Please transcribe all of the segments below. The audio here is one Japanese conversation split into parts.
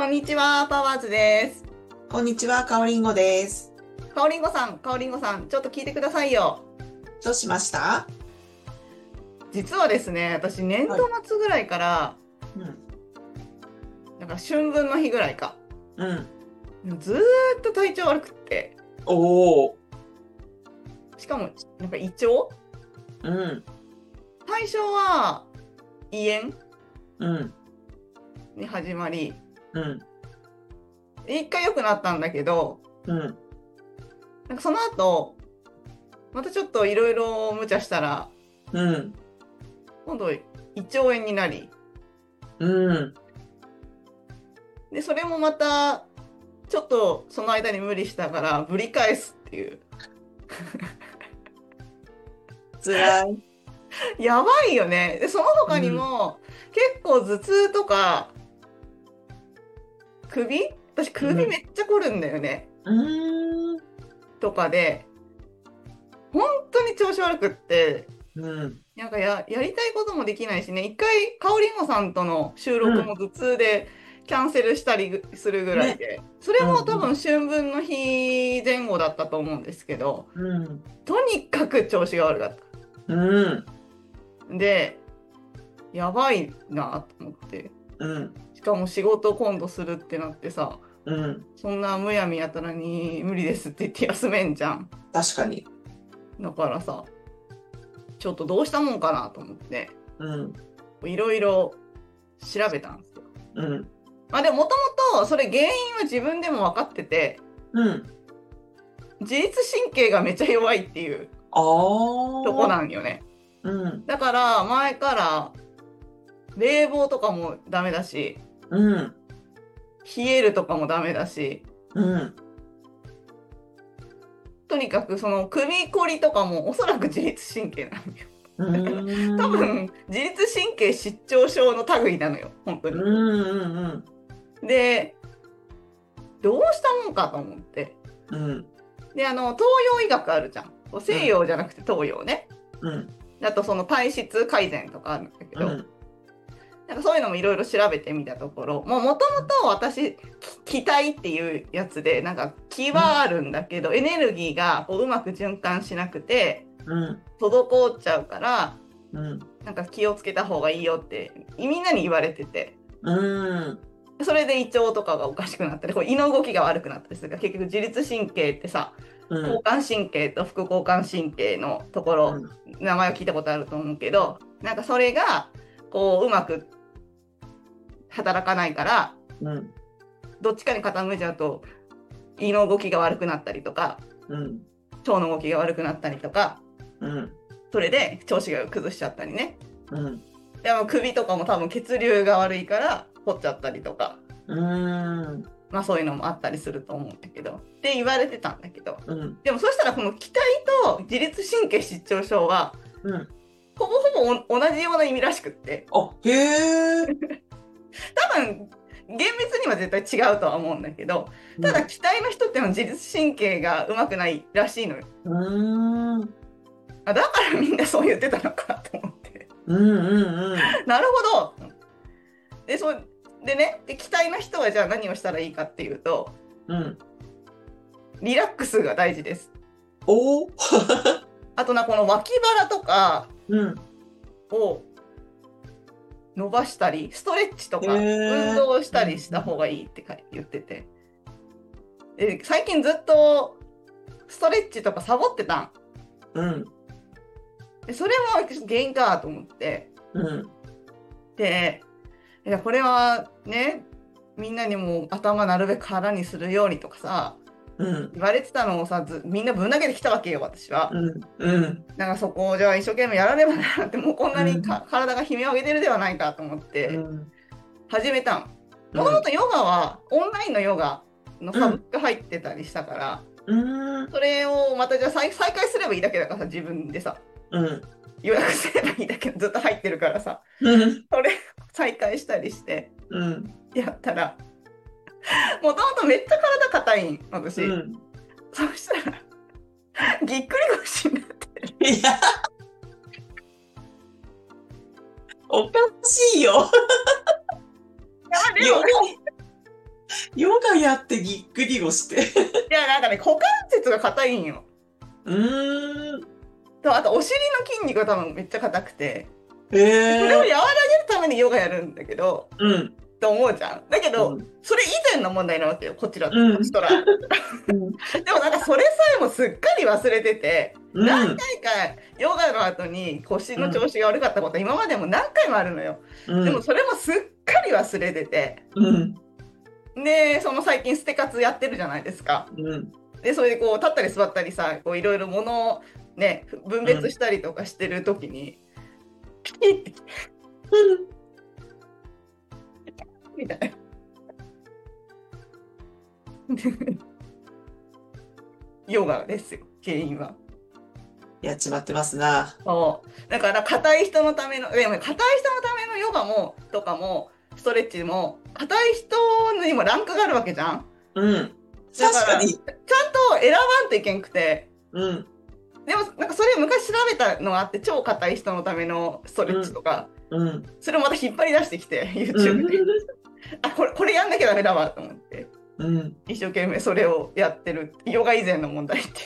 んにちは、パワーズです。 こんにちは、かおりんごです。 かおりんごさん、ちょっと聞いてくださいよ。 どうしました？ 実はですね、私、年度はい。 末ぐらいから、 うん、 なんか春分の日ぐらいか、 うん。 ずーっと体調悪くって、 おー、 しかも、なんか胃腸うん、 最初は胃炎うん、 に始まり、 うん、 一回良くなったんだけど、 うん、 なんかその後、またちょっといろいろ無茶したら、 うん、 今度胃腸炎になり、 うん。 で、それもまた、ちょっとその間に無理したから、ぶり返すっていう。 辛い。 やばいよね。で、その他にうん、 も、結構頭痛とか、私首うん、 めっちゃ凝るんだよね。 うーん、 とかで、本当に調子悪くって、 うん、 なんかやりたいこともできないしね、一回、かおりんごさんとの収録もうん。 頭痛でキャンセルしたりするぐらいね。 で、それうん、 も多分うん、 春分の日前後だったと思うんですけど、 うん、 とにかく調子が悪かった。 うん、 で、やばいなと思って。 うん、 しかも仕事今度するってなってさ、 うん。 そんなむやみやたらに無理ですって言って休めんじゃん。 確かに。 だからさ、ちょっとどうしたもんかなと思って、 うん、 いろいろ調べたんですよ。 うん、 まあでももともとそれ原因は自分でも分かってて、 うん。 自律神経がめっちゃ弱いっていうあとこー、 なんよね。 うん、 だから前から冷房とかもダメだし、 うん、 冷えるとかもダメだし、 うん、 とにかくその首こりとかもおそらく自律神経なのよ。 う多ーん、 分自律神経失調症の類なのよ、本当うに。 ん、うん、 で、どうしたもんかと思って。 うん、 で、東洋医学あるじゃん。西うん、 洋じゃなくて東洋ね。 うん、 あとその体質改善とかあるんだけど、 うん、 なんかそういうのもいろいろ調べてみたところ、もともと私、気体っていうやつで、なんか気うん、 はあるんだけど、エネルギーがこううまく循環しなくて、 うん、 滞っちゃうから、 うん、 なんか気をつけた方がいいよってみんなに言われてて、 うん、 それで胃腸とかがおかしくなったり、こう胃の動きが悪くなったりするから、結局自律神経ってさ、交うん、 感神経と副交感神経のところ、 うん、 名前を聞いたことあると思うけど、なんかそれがこううまく働かないから、 うん、 どっちかに傾いちゃうと胃の動きが悪くなったりとか、 うん、 腸の動きが悪くなったりとか、 うん、 それで調子が崩しちゃったりね。 うん、 でも首とかも多分血流が悪いから凝っちゃったりとか、 うん、 まあそういうのもあったりすると思うんだけど、って言われてたんだけど、 うん、 でもそしたらこの気体と自律神経失調症はうん。 ほぼほぼ同じような意味らしくって、 あ、へえ。 多分厳密には絶対違うとは思うんだけど、ただうん、 気体の人ってのは自律神経がうまくないらしいのよ。 うーん、 あ、だからみんなそう言ってたのかと思って。 うん、うん、 なるほど。で、でね、で気体の人はじゃあ何をしたらいいかっていうと、 うん、うん。 リラックスが大事です。 おー。 あとこの脇腹とかうん、 を伸ばしたり、ストレッチとへか運え。 動をしうん、 たりした方がいいって言ってて。で最近ずっとストレッチとかサボってたん。 うん、 でそれも原因かと思って。 うん、 で、いやこれはね、みんなにも頭なるべく空にするようにとかさ、 うん、 言われてたのをさ、みんなぶん投げてきたわけよ、私は。 うん、うん、 なんかそこをじゃあ一生懸命やらねばなって、もうこんなにうん、 体が悲鳴を上げてるではないかと思ってうん、 始めたん。 うん、 もともとヨガはオンラインのヨガのサブスうん、 ク入ってたりしたから、 うん、 それをまたじゃあ再開すればいいだけだからさ、自分でさ、 うん、 予約すればいいだけど、ずっと入ってるからさ、 うん、 それ再開したりしてうん、 やったら、もともとめっちゃ体硬いん、私。 うん。 そしたら、ぎっくり腰になって。 いや、おかしいよ。 いや、でも、 ヨガ、 ヨガやってぎっくり腰って。 いや、なんかね、股関節が硬いんよ。 うーん。 と、あとお尻の筋肉が多分めっちゃ硬くて、 へそれを和らげえ。 るためにヨガやるんだけど、 うん。 と思うじゃん。だけど、 うん。 それ以前の問題なわけよ、こっうん。 ちとら。 うん。 でもなんかそれさえもすっかり忘れてて、何うん。 回かヨガの後に腰の調うん。 子が悪かったこと今までも何回もあるのよ。でもうん。 それもすっかり忘れてて。 うん。 で、その最近ステ活やってるじゃないですか。 うん。 で、それでこう立ったり座ったりさ、こういろいろ物をね、分うん。 別したりとかしてる時に、ピキッてみたいな。ヨガですよ、原因は。 やっちまってますな。 そう。だから硬い人のための、でも硬い人のためのヨガも、とかも、ストレッチも、硬い人にもランクがあるわけじゃん。 うん。 だから、ちゃん確かに。 と選ばんといけんくて、 うん。 でも、なんかそれを昔調べたのがあって、超硬い人のためのストレッうん。 チとか、 うん。 それをまた引っ張り出してきて、 う YouTube で。 ん。 あ、これやんなきゃダメだわと思って、 うん。 一生懸命それをやってる。ヨガ以前の問題っていう。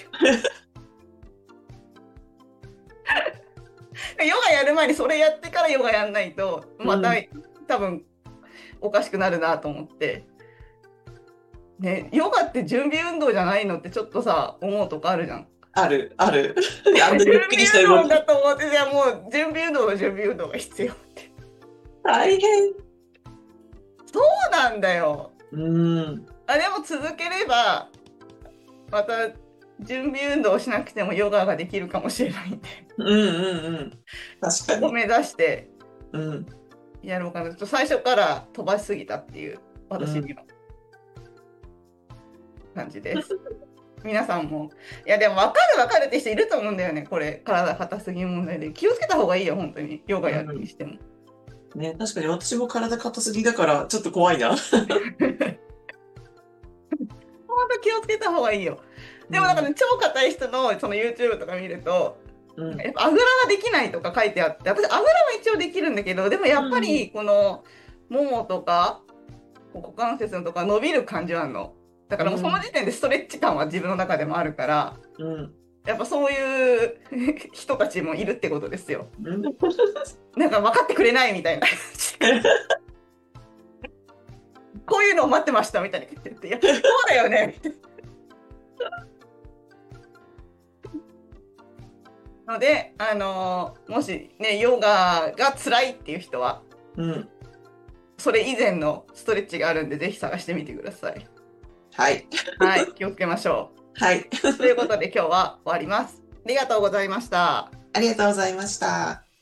ヨガやる前にそれやってからヨガやんないと、またうん。 多分おかしくなるなと思って。ね、ヨガって準備運動じゃないのってちょっとさ、思うとこあるじゃん。 ある、ある。あんな準ゆっくりした備運動だ動き。 と思って、じゃあもう準備運動の準備運動が必要って。 大変。 そうなんだよ。 うん。 あ、でも続ければ、また準備運動をしなくてもヨガができるかもしれないんで、 うんうんうん。確かに。 ここ目指してうん。 やろうかな。ちょっと最初から飛ばしすぎたっていう、 うん。 私には感じです。皆さんも。いや、でも分かるって人いると思うんだよね。これ、体硬すぎ問題で。気をつけた方がいいよ、本当に。ヨガやるうん。 にしても。 ね、確かに私も体硬すぎだから、ちょっと怖いな。 本当気をつけた方がいいよ。 うん。 でもなんかね、超硬い人のその YouTube とか見ると、 うん。 やっぱあぐらができないとか書いてあって、私、あぐらは一応できるんだけど、でもやっぱうん。 りこのももとかこう股関節のとか伸びる感じはあるの。だからもうそのうん。 時点でストレッチ感は自分の中でもあるから、 うん。 やっぱそういう人たちもいるってことですよ。 うん。 なんか分かってくれないみたいな。こういうのを待ってましたみたいに言って、いや、そうだよね。ので、もしね、ヨガが辛いっていう人は、 うん。 それ以前のストレッチがあるんで、ぜひ探してみてください。 はい。 はい、気をつけましょはい。 う。ということで今日は終わります。ありがとうございました。 ありがとうございました。